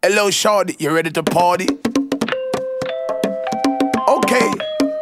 Hello, shawty, you ready to party? Okay.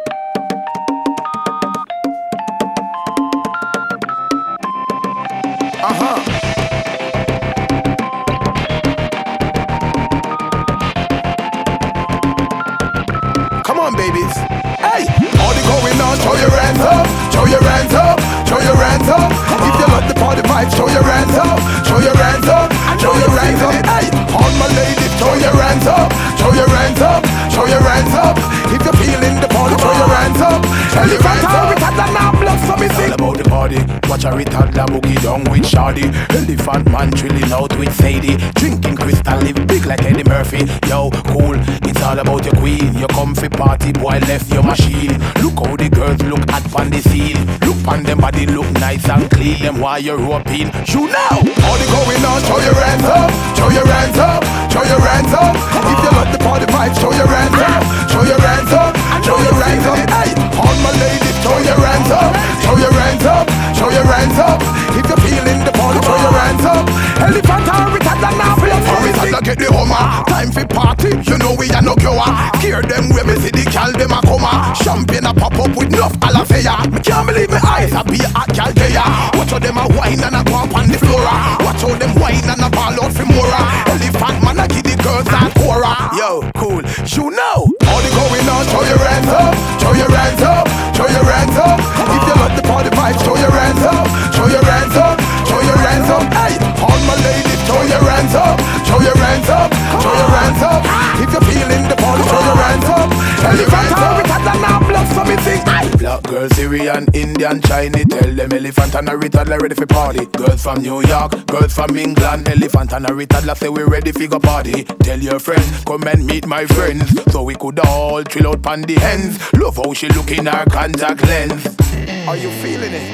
Come on, babies. Hey, party going on, show your hands up, show your hands up, show your hands up. If you love the party vibe, show your hands up, show your hands up, show your hands up. Hey, all my ladies, show your hands up, show your hands up, show your hands up. If you're feeling the party, show your hands up. Elephant and retard now blood, so me sing. All about the party, watch a retard la boogie down with Shardy. Elephant man drilling out with Sadie, drinking crystal, live big like Eddie Murphy. Yo, cool, it's all about your queen. Your comfy party boy left your machine. Look how the girls look at on the scene. Look on them body look nice and clean. Them while you're roping, you know. Party going on, show your hands up, show your hands up, show your hands up. If you love the party vibe, show your hands up, show your hands up, show your hands up. Hey, all my ladies, show your hands up, show your hands up, show your hands up. If you're feeling the party, show your hands up. Elephant and retard and now play for me. I get the hummer. Time for party, you know we are no cure. Scare them when me see the gal them a come. Champagne a pop up with enough alafaya. Me can't believe my eyes, I be a gal there. Watch how them a wine and a go up on the floor. Watch how them wine and a ball out for more. Elephant man a give the girls a cora. Yo, cool, you know. All the going on, show your hands up, show your hands up, show your hands up. If you love the party vibe, show your hands up, show your hands up, show your hands up. Hey, all my ladies, show your hands up, show your hands up, show your hands up. If you're feeling the party, show your hands up. Elephant and retard and now blood, so me sing. Black girls, Syrian, Indian, Chinese. Tell them elephant and a retard ready for party. Girls from New York, girls from England. Elephant and a retard say we ready for go party. Tell your friends, come and meet my friends, so we could all chill out on the ends. Love how she look in her contact lens. Are you feeling it?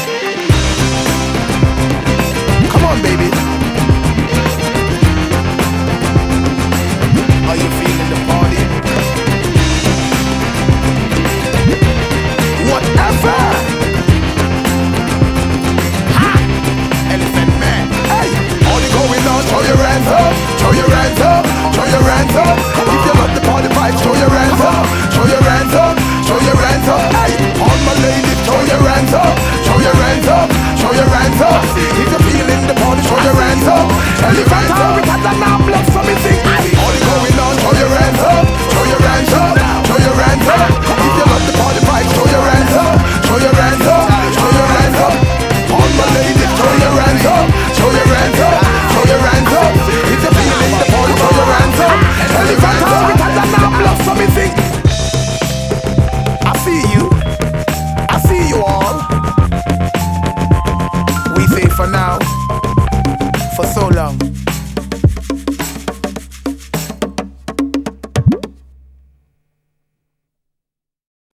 Come on, baby. Are you feeling the party? Whatever. Ha! Elephant man. Hey, all the going on, show your hands up, show your hands up, show your hands up. If you love the party vibe, show your hands up, show your hands up, show your hands up. Hey, all my ladies, show your hands up, show your hands up, show your hands up. If you're feeling the party, show your hands up. Elephant and retard and now blood, so me sing. All the going on, show your hands up, show your hands up, show your hands up. If you love the party vibe, show your hands up, show your hands up, show your hands up. All my ladies, show your hands up, show your hands up, show your hands up. If you're feeling the party, show your hands up. Elephant and retard and now blood, so me sing. I see you, I see you all. We say for now, for so